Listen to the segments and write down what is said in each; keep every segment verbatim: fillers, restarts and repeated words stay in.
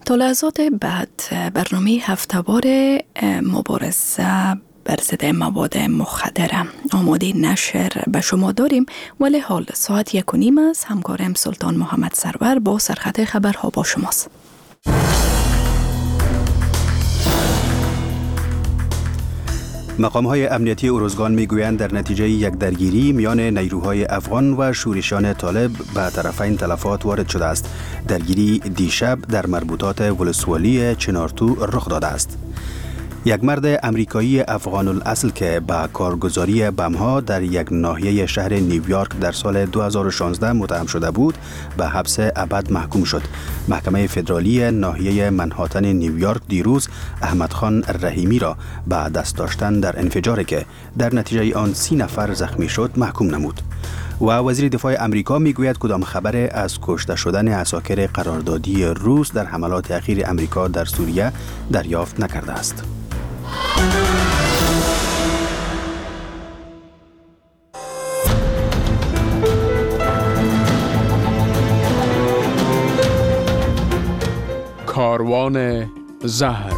تا لحظات بعد برنامه هفته‌وار مبارزه بر ضد مواد مخدر آماده نشر به شما داریم، ولی حال ساعت یک و نیم است. همکارم سلطان محمد سرور با سرخط خبرها با شماست. مقام‌های امنیتی ارزگان می‌گویند در نتیجه یک درگیری میان نیروهای افغان و شورشیان طالب به طرفین تلفات وارد شده است. درگیری دیشب در مربوطات ولسوالی چنارتو رخ داده است. یک مرد امریکایی افغان الاصل که به کارگزاری بم‌ها در یک ناحیه شهر نیویورک در سال دو هزار و شانزده متهم شده بود به حبس ابد محکوم شد. محکمه فدرالی ناحیه منهاتن نیویورک دیروز احمد خان رحیمی را به دست داشتن در انفجاری که در نتیجه آن سی نفر زخمی شد محکوم نمود. و وزیر دفاع امریکا میگوید کدام خبر از کشته شدن عساکر قراردادی روس در حملات اخیر امریکا در سوریه دریافت نکرده است. کاروان زهر.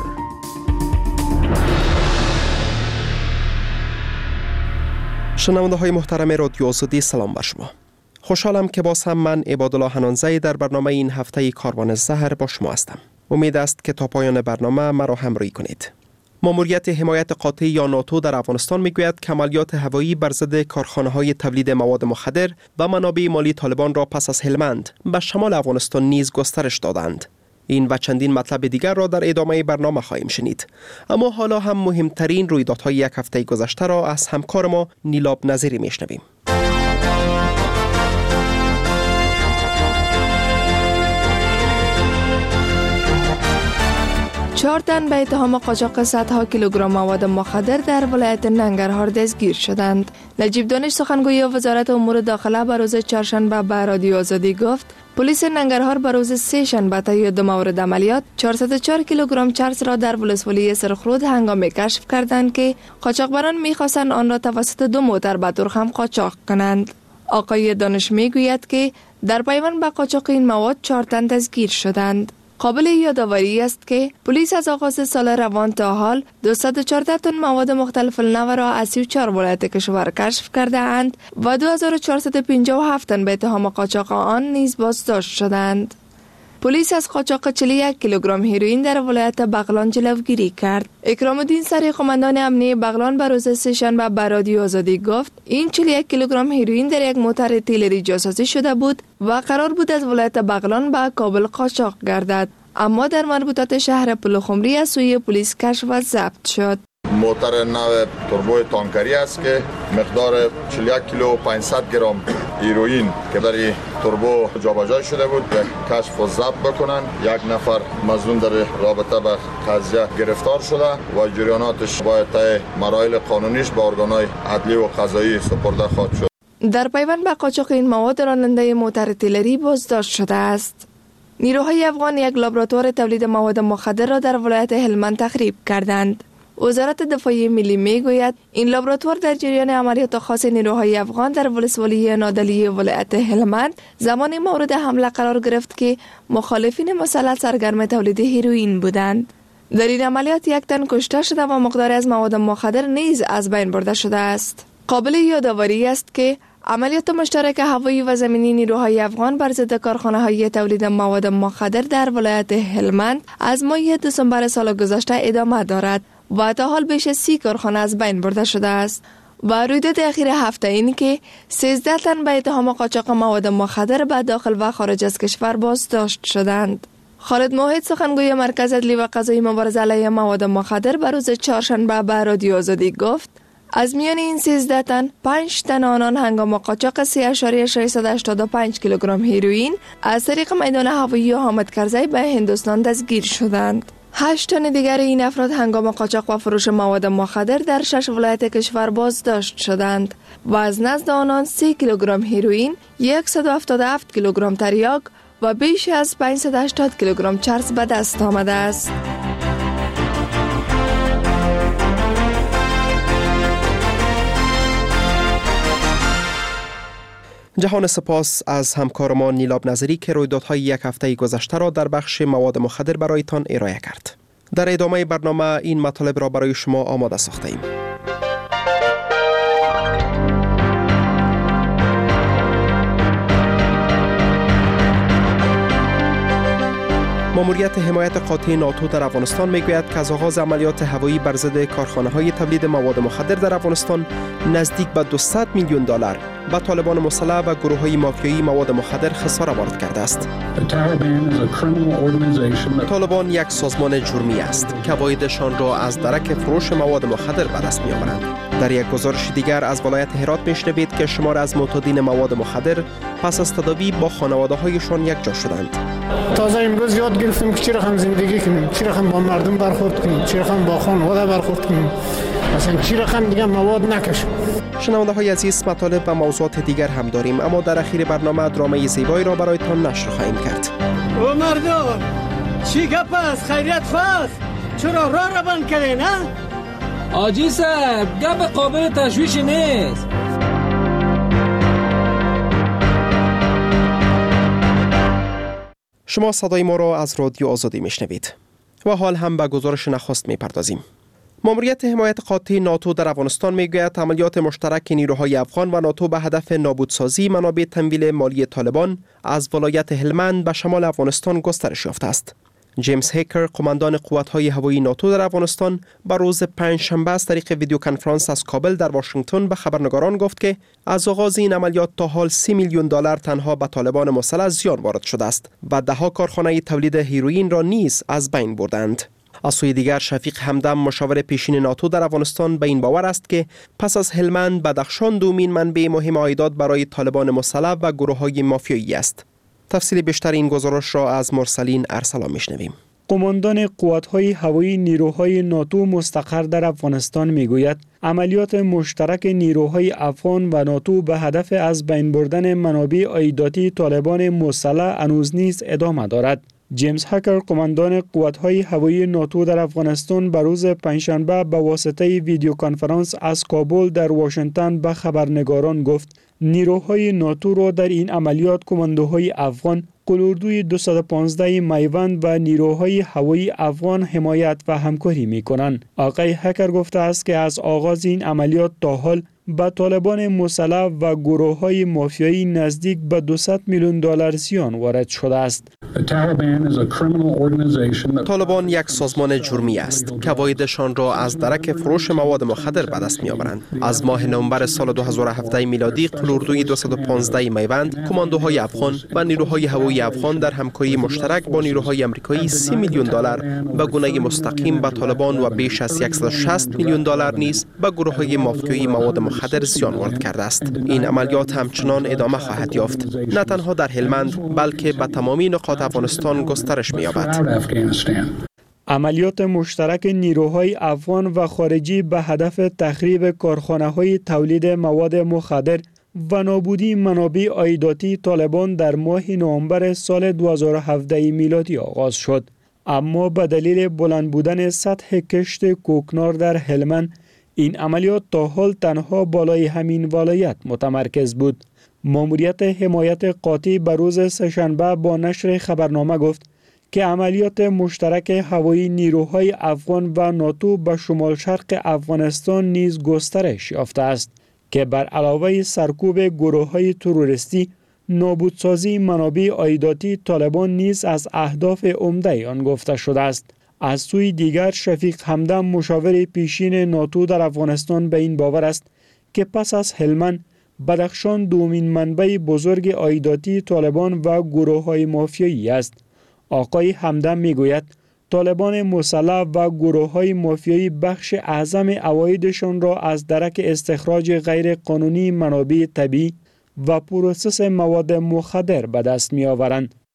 شنونده های محترم رادیو آزادی، سلام بر شما. خوشحالم که باز هم من عبادالله حنانزی در برنامه این هفته کاروان زهر با شما هستم. امید است که تا پایان برنامه مرا همراهی کنید. ماموریت حمایت قاطع یا ناتو در افغانستان میگوید که عملیات هوایی بر ضد کارخانه‌های تولید مواد مخدر و منابع مالی طالبان را پس از هلمند به شمال افغانستان نیز گسترش دادند. این و چندین مطلب دیگر را در ادامه برنامه خواهیم شنید. اما حالا هم مهمترین رویدادهای یک هفته گذشته را از همکار ما نیلاب نظیری میشنویم. چهار تن به اتهام قاچاق صدها کیلوگرم مواد مخدر در ولایت ننگرهار دستگیر شدند. نجیب دانش سخنگوی وزارت امور داخله به روز چهارشنبه به رادیو آزادی گفت پلیس ننگرهار به روز سه شنبه طی دو مورد عملیات چهارصد و چهار کیلوگرم چرس را در ولسوالی سرخرود هنگام کشف کردند که قاچاقبران می‌خواستند آن را توسط دو موتر به ترخم قاچاق کنند. آقای دانش میگوید که در پیوند به قاچاق این مواد چهار تن دستگیر شدند. قابل یادآوری است که پلیس از آغاز سال روان تا حال دویست و چهارده تن مواد مختلف النوع را از سی و چهار ولایت کشور کشف کرده اند و دو هزار و چهارصد و پنجاه و هفت تن به اتهام قاچاق آن نیز بازداشت شدند. پلیس از قاچاق چهل و یک کیلوگرم هیروئین در ولایت بغلان جلوگیری کرد. اکرام الدین سری قماندان امنیه بغلان به روز سه‌شنبه به رادیو آزادی گفت این چهل و یک کیلوگرم هیروئین در یک موتر تیلری جاسازی شده بود و قرار بود از ولایت بغلان به کابل قاچاق گردد، اما در مربوطات شهر پلخمری از سوی پلیس کشف و ضبط شد. موتر نو توربو تانکری است که مقدار چهل و یک کیلو و پانصد گرم هیروئین که در توربو جابجا شده بود کشف و ضبط بکنند. یک نفر مظنون در رابطه به قضیه گرفتار شده و جریاناتش باید طی مراحل قانونیش به ارگان‌های عدلی و قضایی سپرده خواهد شد. در پیوند به قاچاق این مواد راننده موتر تیلری بازداشت شده است. نیروهای افغان یک لابراتوار تولید مواد مخدر را در ولایت هلمند تخریب کردند. وزارت دفاع ملی میگوید این لابراتوار در جریان عملیات خاص نیروهای افغان در ولسوالی نادلی ولایت هلمند زمانی مورد حمله قرار گرفت که مخالفین مسلح سرگرم تولید هیروئین بودند. در این عملیات یک تن کشته شده و مقداری از مواد مخدر نیز از بین برده شده است. قابل یادآوری است که عملیات مشترک هوایی و زمینی نیروهای افغان بر ضد کارخانه‌های تولید مواد مخدر در ولایت هلمند از ماه دسامبر سال گذشته ادامه دارد و تا حال بیش از سی کارخانه از بین برده شده است. و رویداد اخیر هفته این که سیزده تن به اتهام قاچاق مواد مخدر به داخل و خارج از کشور بازداشت شدند. خالد موحد سخنگوی مرکز عدلی و قضایی مبارزه علیه مواد مخدر به روز چهارشنبه به رادیو آزادی گفت از میان این سیزده تن پنج تن آنان هنگام قاچاق سه اشاریه ششصد و هشتاد و پنج کیلوگرم هیروئین از طریق میدان هوایی حامد کرزی به هندوستان دستگیر شدند. هشت تن دیگر این افراد هنگام قاچاق و فروش مواد مخدر در شش ولایت کشور بازداشت شدند و از نزد آنان سه کیلوگرم هیروئین، صد و هفتاد و هفت کیلوگرم تریاک و بیش از پانصد و هشتاد کیلوگرم چرس به دست آمده است. جهان سپاس از همکارمان نیلاب نظری که رویدادهای یک هفته گذشته را در بخش مواد مخدر برایتان ارائه کرد. در ادامه برنامه این مطالب را برای شما آماده ساخته ایم. ماموریت حمایت قاطع ناتو در افغانستان میگوید که از آغاز عملیات هوایی بر ضد کارخانه‌های تولید مواد مخدر در افغانستان نزدیک به دویست میلیون دلار به طالبان مسلح و گروه‌های مافیایی مواد مخدر خسارت وارد کرده است. طالبان یک سازمان جرمی است که عوایدشان را از درک فروش مواد مخدر به دست می‌آورند. در یک گزارش دیگر از ولایت هرات میشنوید که شمار از معتادین مواد مخدر پس از تداوی با خانواده‌هایشان یک جا شدند. تازه امروز یاد گرفتیم که چرا هم زندگی کنیم، چرا هم با مردم برخورد کنیم، چرا هم با خانواده برخورد کنیم، مثلا چرا هم دیگه مواد نکشیم. شنونده های عزیز، مطالب و موضوعات دیگر هم داریم، اما در اخیر برنامه درامه زیبایی را برایتان نشر خواهیم کرد. او مردم چی گپ است؟ خیریت فاز چرا راه را بند کردی؟ نه آجی صاحب، گپ قابل تشویش نیست. شما صدای ما را از رادیو آزادی میشنوید و حال هم به گزارش نخست میپردازیم. ماموریت حمایت قاطع ناتو در افغانستان میگوید عملیات مشترک نیروهای افغان و ناتو به هدف نابودسازی منابع تمویل مالی طالبان از ولایت هلمند به شمال افغانستان گسترش یافته است. جیمز هیکر، قماندان قوت‌های هوایی ناتو در افغانستان، به روز پنجشنبه از طریق ویدیو کنفرانس از کابل در واشنگتن به خبرنگاران گفت که از آغاز این عملیات تا حال سی میلیون دلار تنها به طالبان مسلح زیان وارد شده است و ده ها کارخانه تولید هیروئین را نیز از بین بردند. از سوی دیگر شفیق همدم، مشاور پیشین ناتو در افغانستان، به این باور است که پس از هلمند بدخشان دومین منبع مهم عایدات برای طالبان مسلح و گروه‌های مافیایی است. تفصیل بیشتر این گزارش را از مرسلین ارسلان میشنویم. قماندان قوت‌های هوایی نیروهای ناتو مستقر در افغانستان میگوید عملیات مشترک نیروهای افغان و ناتو به هدف از بین بردن منابع عایداتی طالبان مسلح هنوز نیز ادامه دارد. جیمز هکر، قماندان قوت‌های هوایی ناتو در افغانستان، به روز پنجشنبه به واسطه ویدیو کنفرانس از کابل در واشنگتن به خبرنگاران گفت نیروهای ناتو را در این عملیات کماندوهای افغان، قلوردوی دویست و پانزده میوند و نیروهای هوایی افغان حمایت و همکاری می‌کنند. آقای هکر گفته است که از آغاز این عملیات تا حال به طالبان مسلح و گروه‌های مافیایی نزدیک به دویست میلیون دلار زیان وارد شده است. طالبان یک سازمان جرمی است که عوایدشان را از درک فروش مواد مخدر به دست می‌آورند. از ماه نوامبر سال دو هزار و هفده میلادی قلوردوی دویست و پانزده میوند، کماندوهای افغان و نیروهای هوایی افغان در همکاری مشترک با نیروهای آمریکایی سی میلیون دلار به گونه مستقیم به طالبان و بیش از صد و شصت میلیون دلار نیز به گروه‌های مافیایی مواد مخدر زیان وارد کرده است. این عملیات همچنان ادامه خواهد یافت، نه تنها در هلمند بلکه به تمامی نقاط افغانستان گسترش می‌یابد. عملیات مشترک نیروهای افغان و خارجی به هدف تخریب کارخانه‌های تولید مواد مخدر و نابودی منابع عایداتی طالبان در ماه نوامبر سال دو هزار و هفده میلادی آغاز شد، اما به دلیل بلند بودن سطح کشت کوکنار در هلمند این عملیات تا حال تنها بالای همین ولایت متمرکز بود. ماموریت حمایت قاطع به روز سه‌شنبه با نشر خبرنامه گفت که عملیات مشترک هوایی نیروهای افغان و ناتو به شمال شرق افغانستان نیز گسترش یافته است که بر علاوه سرکوب گروه‌های تروریستی، نابودسازی منابع عایداتی طالبان نیز از اهداف عمده آن گفته شده است. از سوی دیگر شفیق همدم، مشاور پیشین ناتو در افغانستان، به این باور است که پس از هلمند بدخشان دومین منبع بزرگ عایداتی طالبان و گروه‌های مافیایی است. آقای همدم میگوید طالبان مسلح و گروه‌های مافیایی بخش اعظم عوایدشان را از درک استخراج غیر قانونی منابع طبیعی و پروسس مواد مخدر به دست می‌آورند.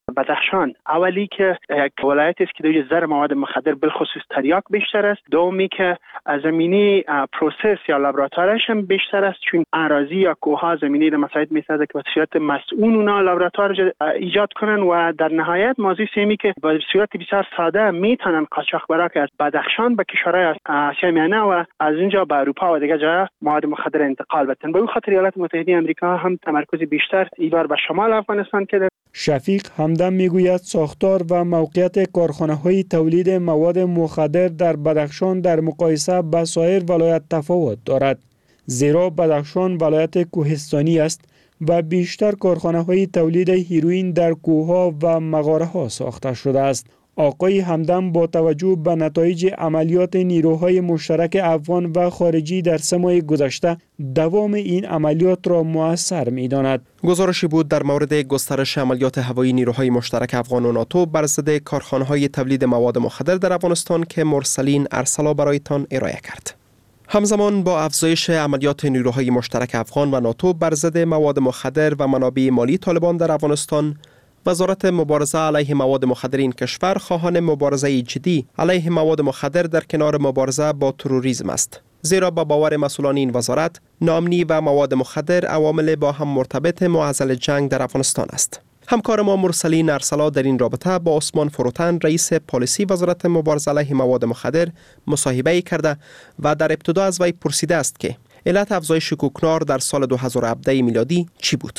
بدخشان اولی که یک ولایتی است که در زر مواد مخدر بالخصوص تریاک بیشتر است. دومی که زمینه پروسس یا لابراتوارش هم بیشتر است، چون اراضی یا کوه زمینه را مساعد میسازه که به صورت مسئول اونا لابراتوار ایجاد کنن و در نهایت موضوع سیمی که به صورت بسیار ساده میتونن قاچاقبرا که از بدخشان به کشورهای آسیا میانه و از اونجا به اروپا و دیگه جا مواد مخدر انتقال بدن. به خاطر ایالات متحده آمریکا هم تمرکز بیشتر ایوار به شمال افغانستان کرده. شفیق همدم میگوید ساختار و موقعیت کارخانه‌های تولید مواد مخدر در بدخشان در مقایسه با سایر ولایت تفاوت دارد، زیرا بدخشان ولایت کوهستانی است و بیشتر کارخانه‌های تولید هیروئین در کوه‌ها و مغاره‌ها ساخته شده است. آقای همدم با توجه به نتایج عملیات نیروهای مشترک افغان و خارجی در سه ماه گذشته دوام این عملیات را مؤثر می‌داند. گزارشی بود در مورد گسترش عملیات هوایی نیروهای مشترک افغان و ناتو بر ضد کارخانه‌های تولید مواد مخدر در افغانستان که مرسلین ارسلا برایتان ارائه کرد. همزمان با افزایش عملیات نیروهای مشترک افغان و ناتو بر ضد مواد مخدر و منابع مالی طالبان در افغانستان، وزارت مبارزه علیه مواد مخدر این کشور خواهان مبارزه جدی علیه مواد مخدر در کنار مبارزه با تروریسم است، زیرا با باور مسئولان این وزارت ناامنی و مواد مخدر عوامل با هم مرتبط معضل جنگ در افغانستان است. همکار ما مرسلین ارسلا در این رابطه با عثمان فروتن رئیس پالیسی وزارت مبارزه علیه مواد مخدر مصاحبه کرده و در ابتدا از وی پرسیده است که علت افزایش کوکنار در سال دو هزار و هفده میلادی چی بود؟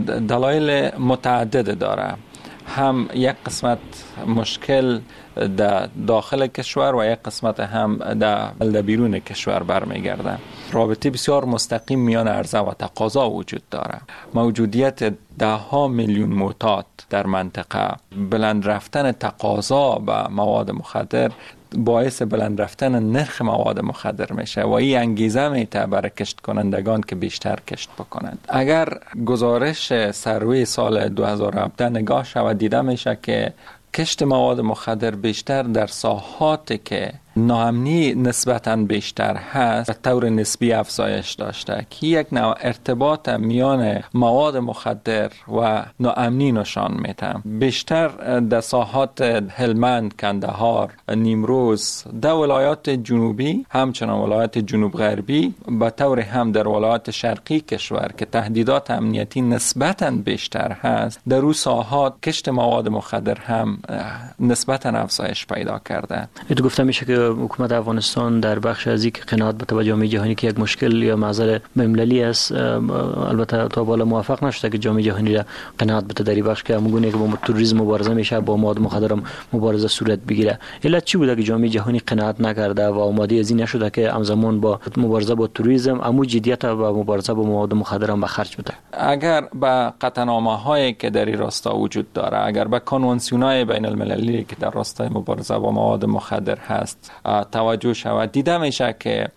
دلایل متعدد داره. هم یک قسمت مشکل در داخل کشور و یک قسمت هم در بیرون کشور برمیگرده. رابطه بسیار مستقیم میان عرضه و تقاضا وجود داره. موجودیت ده ها میلیون معتاد در منطقه، بلند رفتن تقاضا به مواد مخدر باعث بلند رفتن نرخ مواد مخدر میشه و این انگیزه میته برای کشت کنندگان که بیشتر کشت بکنند. اگر گزارش سروی سال دو هزار و هفده نگاه شود دیده میشه که کشت مواد مخدر بیشتر در ساحاتی که ناامنی نسبتاً بیشتر هست به طور نسبی افزایش داشته که یک نوع ارتباط میان مواد مخدر و ناامنی نشان میده. بیشتر در ساحات هلمند، کندهار، نیمروز، در ولایات جنوبی همچنان ولایات جنوب غربی به طور هم در ولایات شرقی کشور که تهدیدات امنیتی نسبتاً بیشتر هست، در اون ساحات کشت مواد مخدر هم نسبتاً افزایش پیدا کرده. تو گفتم میشه که حکومت افغانستان در بخش از اینکه قناعت به توجه جامعه جهانی که یک مشکل یا معضل بین‌المللی است، البته تا بالا موفق نشده که جامعه جهانی را قناعت بده در این بخش که همگونه که با تروریسم مبارزه میشه با مواد مخدر مبارزه صورت بگیره. علت چی بوده که جامعه جهانی قناعت نکرده و آماده از این نشده که همزمان با مبارزه با تروریسم امو جدیت و مبارزه با مواد مخدر هم به خرج بده؟ اگر به قطعنامه‌هایی که در این راستا وجود داره، اگر به کنوانسیون‌های بین‌المللی که در راستای مبارزه با مواد مخدر هست توجه شود، دیده میشه که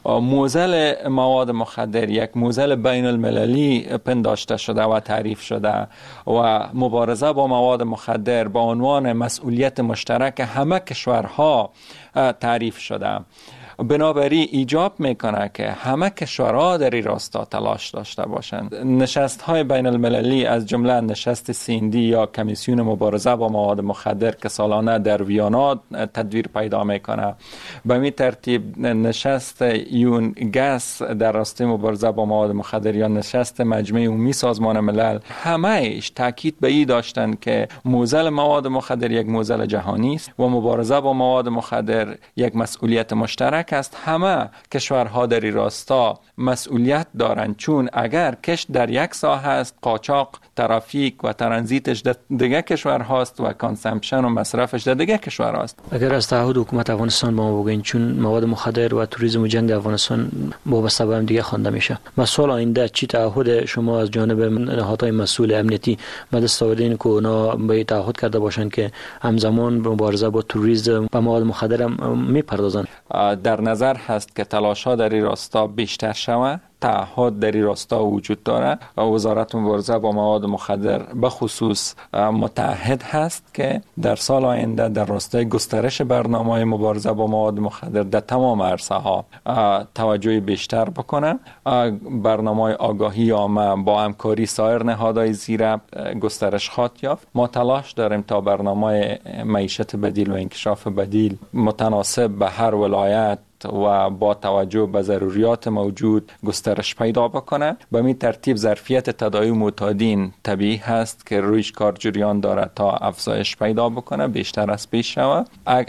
موزل مواد مخدر یک موزل بین المللی پنداشته شده و تعریف شده و مبارزه با مواد مخدر با عنوان مسئولیت مشترک همه کشورها تعریف شده. بنابراین ایجاب میکنه که همه کشورها در این راستا تلاش داشته باشند. نشست های بین المللی از جمله نشست سیندی یا کمیسیون مبارزه با مواد مخدر که سالانه در ویانا تدویر پیدا میکنه، به این ترتیب نشست یون گس در راستای مبارزه با مواد مخدر یا نشست مجمع عمومی سازمان ملل، همه ایش تاکید به این داشتند که موزل مواد مخدر یک موزل جهانی است و مبارزه با مواد مخدر یک مسئولیت مشترک است. همه کشورها در این راستا مسئولیت دارند، چون اگر کشت در یک ساحه است، قاچاق، ترافیک و ترانزیتش در دیگه کشور هاست و کانسامپشن و مصرفش در دیگه کشور هاست. اگر از تعهد حکومت افغانستان با ما بگین، چون مواد مخدر و توریسم و جنگ افغانستان وابسته به هم دیگه خوانده میشه، مسئول آینده چی تعهد شما از جانب نهادهای مسئول امنیتی به دست آوردین که اونا به تعهد کرده باشن که همزمان به مبارزه با توریسم و مواد مخدر هم میپردازن؟ در نظر هست که تلاش ها در این راستا بیشتر شود تعهد در این راستا وجود داره. وزارت مبارزه با مواد مخدر به خصوص متعهد هست که در سال آینده در راستای گسترش برنامه مبارزه با مواد مخدر در تمام عرصه ها توجه بیشتر بکنه. برنامه آگاهی عامه با همکاری سایر نهادهای زیر گسترش خواهد یافت. ما تلاش داریم تا برنامه معیشت بدیل و انکشاف بدیل متناسب به هر ولایت و با توجه به ضروریات موجود گسترش پیدا بکنه. به این ترتیب ظرفیت تداوی معتادین طبیعی هست که رویش کار جریان داره تا افزایش پیدا بکنه، بیشتر از پیش شود.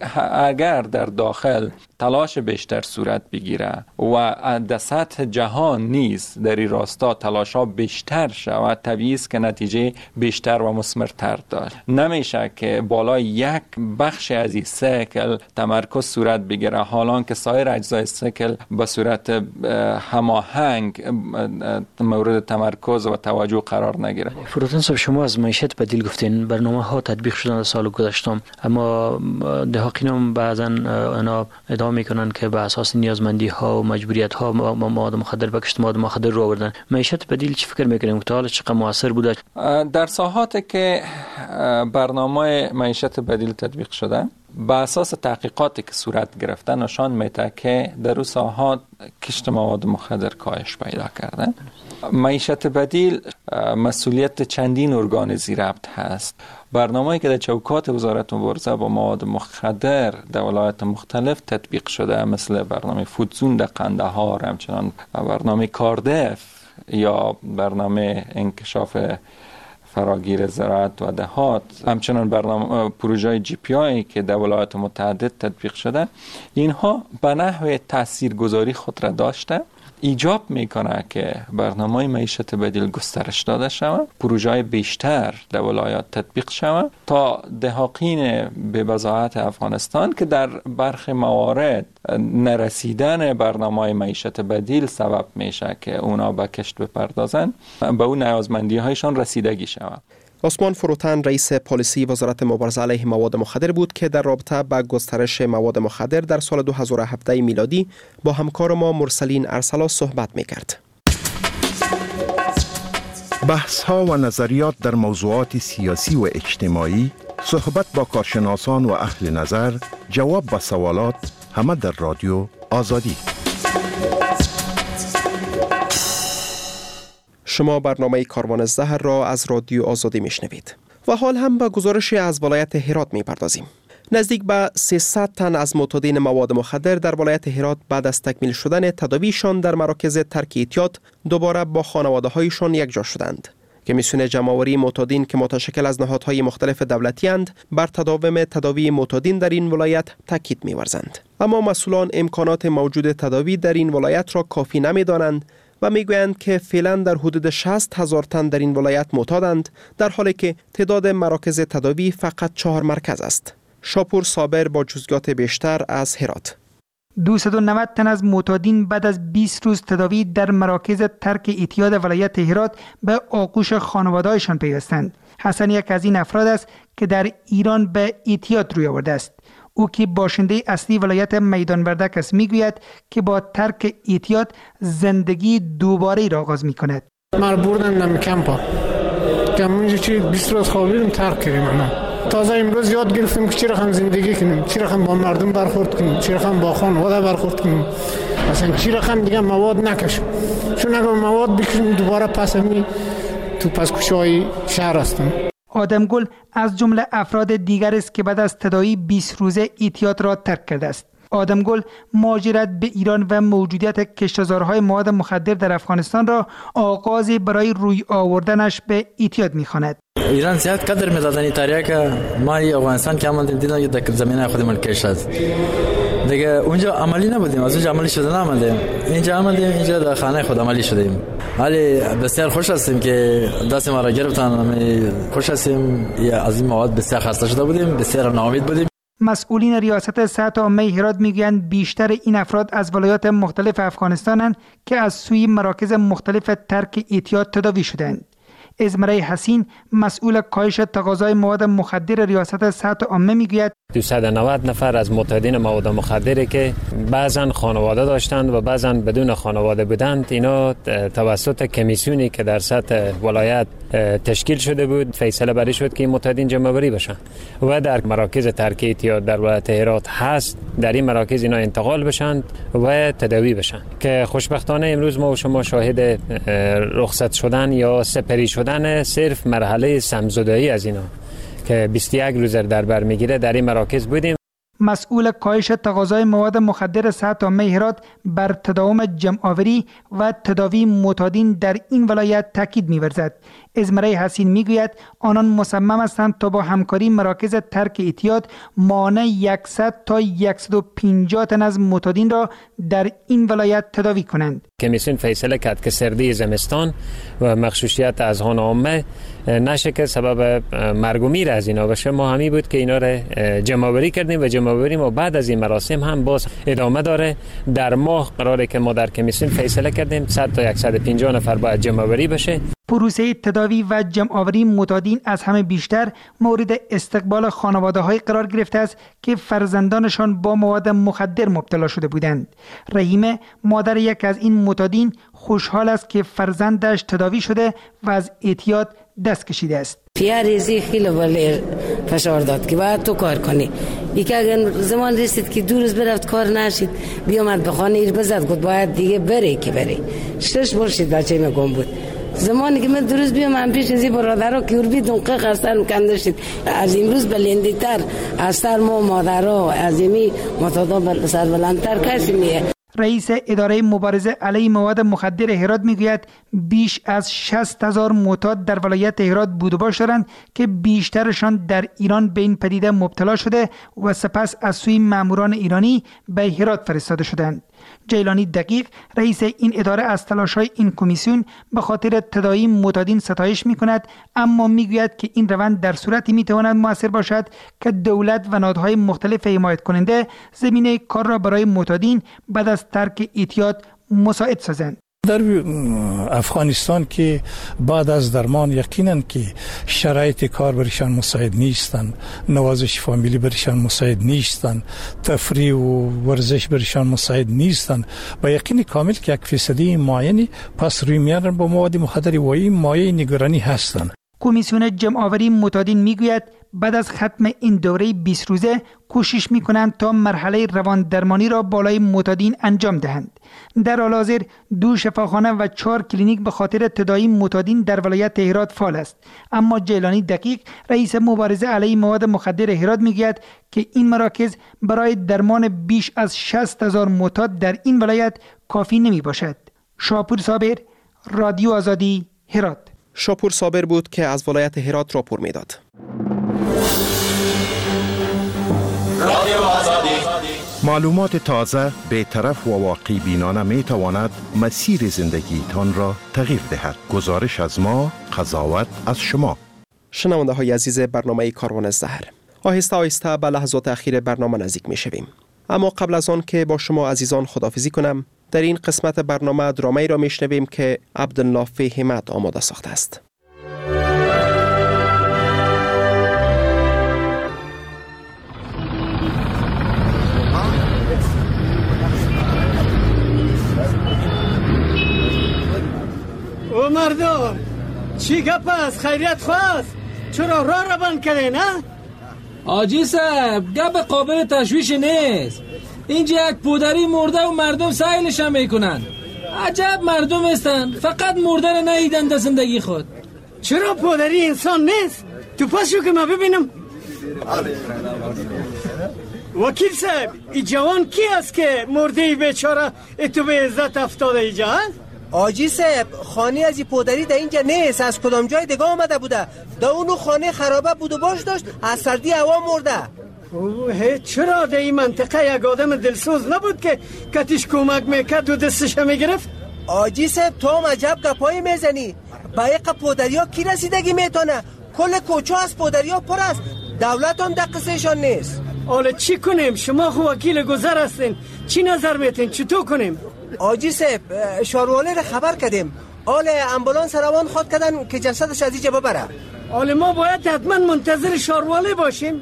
اگر در داخل تلاش بیشتر صورت بگیره و در سطح جهان نیز در این راستا تلاش ها بیشتر شود، طبیعی است که نتیجه بیشتر و مثمرتر داشت. نمیشه که بالای یک بخش از این سیکل تمرکز صورت بگیره حالان که سایر اجزای سیکل به صورت هماهنگ مورد تمرکز و توجه قرار نگیره. فروتن صاحب، شما از معیشت بدیل گفتین، برنامه ها تطبیق شدن در سال گذشته، اما دهاقینم بعضا اینا ادعا میکنن که به اساس نیازمندی ها و مجبوریت ها مواد مخدر بکشت مواد مخدر رو آوردن. معیشت بدیل چی فکر میکنیم که حالا چقدر موثر بوده؟ در ساحاتی که برنامه معیشت بدیل تطبیق شده، با اساس تحقیقاتی که صورت گرفته نشان میده که در اون ساحات کشت مواد مخدر کاهش پیدا کرده. معیشت بدیل مسئولیت چندین ارگان زیربط هست. برنامه‌ای که در چوکات وزارت مبارزه با مواد مخدر در ولایات مختلف تطبیق شده، مثل برنامه فودزون در قندهار، همچنان برنامه کاردف یا برنامه انکشاف فراگیر زراعت و دهات، همچنان برنامه پروژه جی پی آی که در ولایات متعدد تطبیق شده، اینها به نحو تاثیرگذاری خود را داشته ایجاب میکنه که برنامه معیشت بدیل گسترش داده شود، پروژه بیشتر در ولایات تطبیق شود تا دهاقین به بضاعت افغانستان که در برخی موارد نرسیدن برنامه معیشت بدیل سبب میشه که اونا به کشت بپردازن، به اون نیازمندی هایشان رسیدگی شود. عثمان فروتن رئیس پالیسی وزارت مبارزه علیه مواد مخدر بود که در رابطه با گسترش مواد مخدر در سال دو هزار و هفده میلادی با همکار ما مرسلین ارسلا صحبت میکرد. بحث ها و نظریات در موضوعات سیاسی و اجتماعی، صحبت با کارشناسان و اهل نظر، جواب به سوالات، همه در رادیو آزادی. شما برنامه کاروان الزهر را از رادیو آزادی میشنوید و حال هم به گزارشی از ولایت هرات میپردازیم. نزدیک به سیصد تن از معتادین مواد مخدر در ولایت هرات بعد از تکمیل شدن تداویشان در مراکز ترک اعتیاد دوباره با خانواده هایشان یکجا شدند. کمیسیون جمع‌آوری معتادین که متشکل از نهادهای مختلف دولتی اند بر تداوم تداوی معتادین در این ولایت تاکید می‌ورزند. اما مسئولان امکانات موجود تداوی در این ولایت را کافی نمی‌دانند و میگویند که فعلا در حدود شصت هزار تن در این ولایت معتادند، در حالی که تعداد مراکز تداوی فقط چهار مرکز است. شاپور صابر با جزئیات بیشتر از هرات. دویست و نود تن از معتادین بعد از بیست روز تداوی در مراکز ترک اعتیاد ولایت هرات به آغوش خانواده‌هایشان پیوستند. حسن یک از این افراد است که در ایران به اعتیاد روی آورده است. او که باشنده اصلی ولایت میدان وردک است میگوید که با ترک اعتیاد زندگی دوباره را آغاز میکند. ما بردن نمی کمپا کمونجا چی بیست روز خوابیدم ترک کردیم. انا تازه امروز یاد گرفتیم که چرا هم زندگی کنیم، چرا هم با مردم برخورد کنیم، چرا هم با خانواده برخورد کنیم، مثلا چرا هم دیگه مواد نکشیم، چون اگر مواد بکشیم دوباره پس همی تو پس کوچه‌های شهر هستیم. آدمگل از جمله افراد دیگر است که بعد از تداوی بیست روزه اعتیاد را ترک کرده است. آدمگل مهاجرت به ایران و موجودیت کشتزارهای مواد مخدر در افغانستان را آغازی برای روی آوردنش به اعتیاد می‌خواند. ایران زیاد قدر می‌دادن ایتالیا که ما افغانستان که عمل دیدن در زمینه خودمون کش است. دیگه اونجا عملی نبودیم، از اونجا عملی شده نامدیم. اینجا عملیم، اینجا در خانه خود عملی شدیم. ولی بسیار خوش هستیم که دست ما را گرفتن. خوش هستیم از این مواد بسیار خسته شده بودیم، بسیار ناامید بودیم. مسئولین ریاست صحت عامه هرات میگویند بیشتر این افراد از ولایات مختلف افغانستانند که از سوی مراکز مختلف ترک اعتیاد تداوی شدند. ازمره حسین مسئول کاهش تقاضای مواد مخدر ریاست صحت عامه میگوید دویست و نود نفر از معتادین مواد مخدری که بعضن خانواده داشتند و بعضن بدون خانواده بودند، اینا توسط کمیسیونی که در سطح ولایت تشکیل شده بود فیصله بری شد که این معتادین جمع‌آوری بشن و در مراکز ترک اعتیاد در ولایت هرات هست، در این مراکز اینا انتقال بشن و تداوی بشن که خوشبختانه امروز ما و شما شاهد رخصت شدن یا سپری شدن صرف مرحله سمزدایی از اینا که بیست و یک روز در بر میگیره در این مراکز بودیم. مسئول کاهش تقاضای مواد مخدر سطح عامه هرات بر تداوم جمع‌آوری و تداوی معتادین در این ولایت تاکید می‌ورزد. ازمره حسین میگوید آنان مصمم هستند تا با همکاری مراکز ترک اعتیاد مانع صد تا صد و پنجاه تن از معتادین را در این ولایت تداوی کنند. کمیسیون فیصله کرد که سردی زمستان و مخصوصیت اذهان عامه نشه که سبب مرگ و میر از اینا بشه. ما همی بود که اینا را جمع‌آوری کردیم و جمع‌آوری ما بعد از این مراسم هم باز ادامه داره. در ماه قراره که ما در کمیسیون فیصله کردیم صد تا صد و پنجاه نفر باید جمع‌آوری بشه. پروسه تداوی و جمع‌آوری معتادین از همه بیشتر مورد استقبال خانواده‌های قرار گرفته است که فرزندانشان با مواد مخدر مبتلا شده بودند. رحیمه مادر یک از این معتادین خوشحال است که فرزندش تداوی شده و از اعتیاد دست کشیده است. پیاریزی خیلی ولی فشار داد که باید تو کار کنی. یک اگر زمان رسید که دو روز برفت کار نشید بیامد به خانه ایر بزد گفت باید دیگه بری که بری. شش برشید بچه مگم بود. زمانی که من درست بیام من پیش از این برادرها که اوربی دنقه خستن کندشید از امروز بلندی تر از سر ما مادرها از ایمی متادا سر بلندتر کسی میه. رئیس اداره مبارزه علیه مواد مخدر هرات میگوید بیش از شصت هزار معتاد در ولایت هرات بود و باش دارند که بیشترشان در ایران به این پدیده مبتلا شده و سپس از سوی ماموران ایرانی به هرات فرستاده شدند. جیلانی دقیق رئیس این اداره از تلاش‌های این کمیسیون به خاطر تداوی معتادین ستایش می‌کند، اما میگوید که این روند در صورتی می‌تواند موثر باشد که دولت و نهادهای مختلف حمایت کننده زمینه کار را برای معتادین بعد از ترک اعتیاد مساعد سازند. در افغانستان که بعد از درمان یقینا که شرایط کار برشان مساعد نیستند، نوازش فامیلی برشان مساعد نیستند، تفریح و ورزش برشان مساعد نیستند، با یقین کامل که یک فیصدی معینی پس روی میان با مواد مخدر و این مایه نگرانی هستند. کمیسیون جمع‌آوری معتادین میگوید بعد از ختم این دوره بیست روزه کوشش میکنند تا مرحله روان درمانی را بالای معتادین انجام دهند. در حال حاضر دو شفاخانه و چهار کلینیک به خاطر تداوی معتادین در ولایت هرات فعال است، اما جیلانی دقیق رئیس مبارزه علیه مواد مخدر هرات میگوید که این مراکز برای درمان بیش از شصت هزار معتاد در این ولایت کافی نمی باشد. شاپور صابر، رادیو آزادی، هرات. شاپور صابر بود که از ولایت هرات راپور میداد. معلومات تازه بی‌طرف و واقعی بینانه می تواند مسیر زندگی تان را تغییر دهد. گزارش از ما، قضاوت از شما. شنونده های عزیز برنامه کاروان الزهر، آهسته آهسته به لحظات اخیر برنامه نزدیک می شویم. اما قبل از آن که با شما عزیزان خداحافظی کنم، در این قسمت برنامه درامایی را می شنویم که عبدالله فهیمت آماده ساخته است. او مردم چی گپ است؟ خیریت خواست؟ چرا راه را بند کرده نه؟ آجی صاحب گپ قابل تشویش نیست. اینجا یک پودری مرده و مردم سایلش هم میکنن. عجب مردم هستن، فقط مرده را نهیدن در زندگی خود. چرا پودری انسان نیست؟ تو پس شو که ما ببینم. وکیل صاحب ای جوان کی است که مرده بیچاره اتو به عزت افتاده اینجا؟ آجی صاحب خانه از این پودری در اینجا نیست، از کدام جای دیگه آمده بوده. دا اونو خانه خرابه بود و باش داشت، از سردی هوا مرده. اوه چرا در این منطقه یک آدم دلسوز نبود که کتیش کمک میکرد و دستش میگرفت؟ آجی صاحب تو هم عجب گپایی میزنی. با یک پودری ها کی رسیدگی میتونه؟ کل کوچه از پودری ها پر است، دولت هم در قصهشان نیست. حالا چی کنیم؟ شما خو وکیل گذر هستین، چی نظر میتین؟ چطور کنیم؟ آجی صاحب شارواله را خبر کردیم، آل امبولانس روان خود کردن که جسدش از اینجا ببره. حالا ما باید حتما منتظر شارواله باشیم.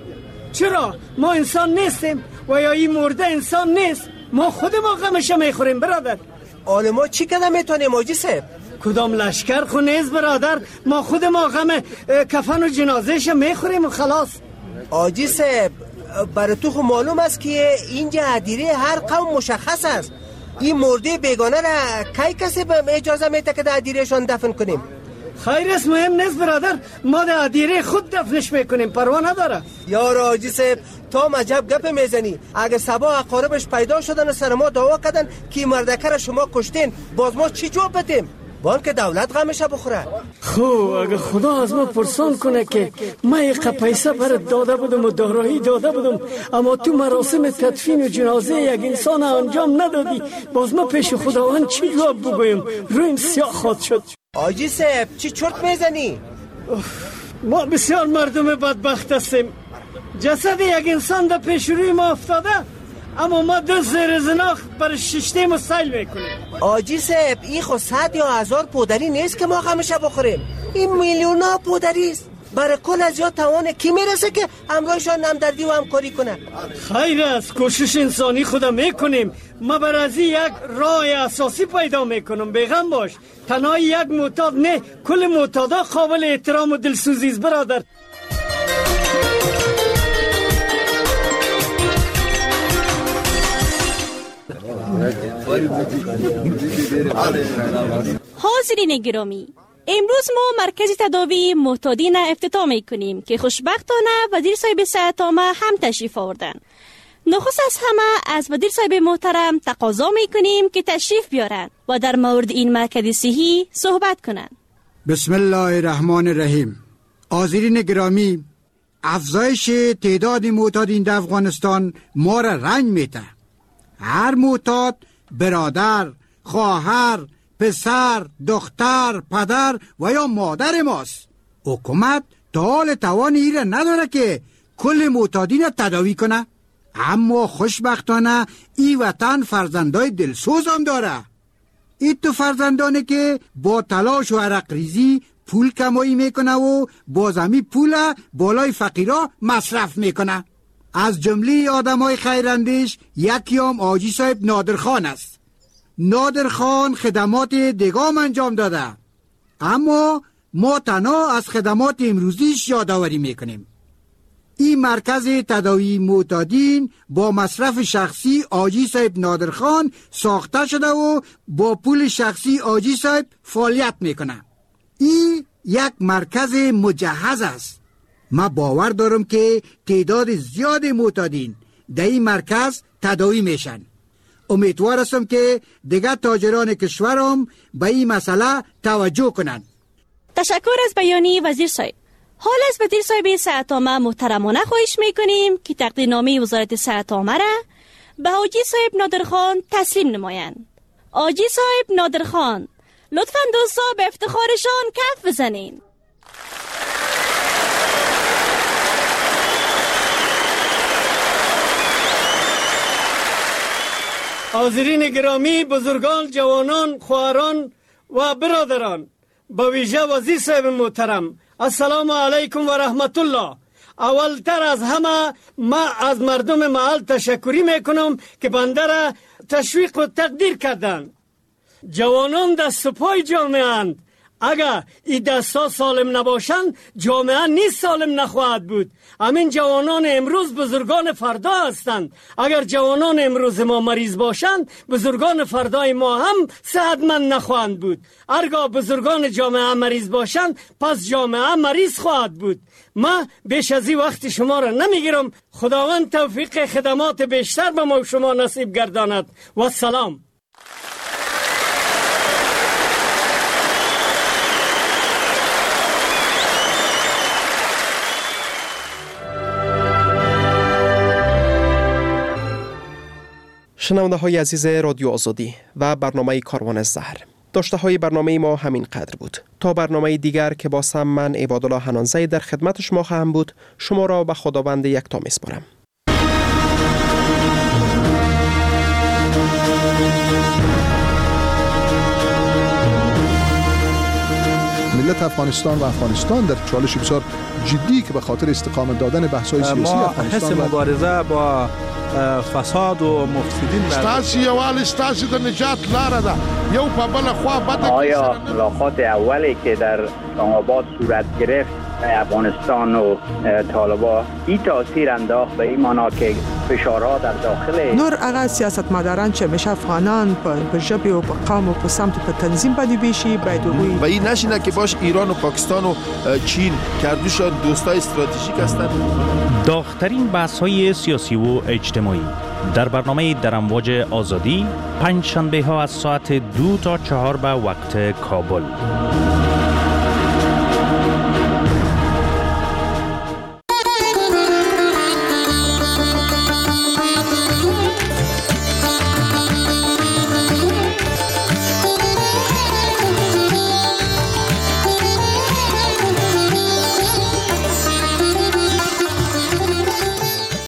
چرا؟ ما انسان نیستیم و یا این مرده انسان نیست؟ ما خود ما غمش میخوریم برادر. آل ما چی کده میتونیم آجی صاحب؟ کدام لشکر خو نیست برادر، ما خود ما غم کفن و جنازهش میخوریم و خلاص. آجی صاحب برای تو خو معلوم است که اینجا عدیره هر قوم مشخص است. این مرده بیگانه را کی کسی به اجازه میده که در عدیرهشان دفن کنیم؟ خیر است، مهم نیست برادر، ما در عدیره خود دفنش میکنیم، پروا نداره. یار آجی صاحب تو عجب گپ میزنی. اگه سبا اقاربش پیدا شدن و سر ما دعوا کردن که مردکه را شما کشتین، باز ما چی جواب بدیم؟ بان که دولت غمش بخوره. خو اگه خدا از ما پرسان کنه که ما یک پیسه برات داده بودم و دارایی داده بودم، اما تو مراسم تدفین و جنازه یک انسان انجام ندادی، باز ما پیش خداوند چی جواب بگویم؟ رویم سیاه خواهد شد. آجی صاحب چی چرت میزنی؟ ما بسیار مردم بدبخت هستیم. جسد یک انسان در پیش روی ما افتاده، اما ما دو زیر زناخ برای ششته مستیل میکنیم. آجی صاحب این خود صد یا هزار پودری نیست که ما غمشه بخوریم، این میلیون ها پودری است. برای کل از یاد توانه کی میرسه که همراهشان همدردی و همکاری کنه؟ خیر است، کوشش انسانی خدا میکنیم. ما بر از یک راه اساسی پیدا میکنم، بیغم باش. تنها یک معتاد نه، کل معتادا قابل احترام و دلسوزی است برادر. حاضرین گرامی، امروز ما مرکز تداوی معتادین افتتاح میکنیم که خوشبختانه وزیر صاحب صحت عامه هم تشریف آوردن. نخست از همه از وزیر صاحب محترم تقاضا میکنیم که تشریف بیارن و در مورد این مرکز صحی صحبت کنن. بسم الله الرحمن الرحیم. حاضرین گرامی، افزایش تعداد معتادین در افغانستان ما را رنج میده. هر معتاد برادر، خواهر، پسر، دختر، پدر و یا مادر ماست. حکومت تا حال توان این را نداره که کل معتادین را تداوی کنه، اما خوشبختانه این وطن فرزندای دلسوز هم داره. این تو فرزندانه که با تلاش و عرق ریزی پول کمایی میکنه و بازمی پول بالای فقیرا مصرف میکنه. از جمله آدمای خیراندیش یکی هم حاجی صاحب نادرخان است. نادرخان خدمات دگام انجام داده، اما ما تنها از خدمات امروزیش یادآوری میکنیم. این مرکز تداوی معتادین با مصرف شخصی حاجی صاحب نادرخان ساخته شده و با پول شخصی حاجی صاحب فعالیت میکنه. این یک مرکز مجهز است. ما باور دارم که تعداد زیاد معتادین در این مرکز تداوی میشن. امیدوار هستم که دیگر تاجران کشورم به این مسئله توجه کنند. تشکر از بیانی وزیر صاحب. حال از وزیر صاحب صحت عامه محترمانه خواهش میکنیم که تقدیرنامه وزارت صحت عامه را به حاجی صاحب نادرخان تسلیم نمایند. حاجی صاحب نادرخان، لطفاً دوستا به افتخارشان کف بزنین. حاضرین گرامی، بزرگان، جوانان، خواهران و برادران، با ویژه وزیر صاحب محترم، السلام علیکم و رحمت الله. اولتر از همه ما از مردم محل تشکری میکنم که بنده را تشویق و تقدیر کردند. جوانان دست پای جامعه اند. اگر این دستا سالم نباشند جامعه نیست سالم نخواهد بود. همین جوانان امروز بزرگان فردا هستند. اگر جوانان امروز ما مریض باشند بزرگان فردای ما هم صحتمند نخواهند بود. هرگاه بزرگان جامعه مریض باشند پس جامعه مریض خواهد بود. ما بیش از این وقت شما را نمیگیرم. خداوند توفیق خدمات بیشتر به ما و شما نصیب گرداند. و سلام. شنونده های عزیز رادیو آزادی و برنامه کاروان الزهر، داشته های برنامه ما همین قدر بود. تا برنامه دیگر که با سم من عبادالله حنانزی در خدمت شما خواهم بود، شما را به خداوند یکتا میسپارم. ملت وضعیت افغانستان و افغانستان در چالش بسیار جدی که به خاطر استقامت دادن بحث‌های سیاسی ما افغانستان حس مبارزه با فساد و مفسدین ستاسي یوال ستاسي د نجات لاره ده یو په بل خوا بد. آیا ملاقات اولی که در اسلام آباد صورت گرفت افغانستان و طالبان این تاثیر انداخت به این معنا که فشارها در داخل نور هغه سیاستمداران چې مشه افغانان په ژبه او په قوم او په سمت په تنظیم باندې بشي باید وي و این نشینه که باش ایران و پاکستان و چین کردوشان دوستای استراتژیک هستند. داغ‌ترین بحث‌های سیاسی و اجتماعی در برنامه در امواج آزادی پنج شنبه ها از ساعت دو تا چهار به وقت کابل.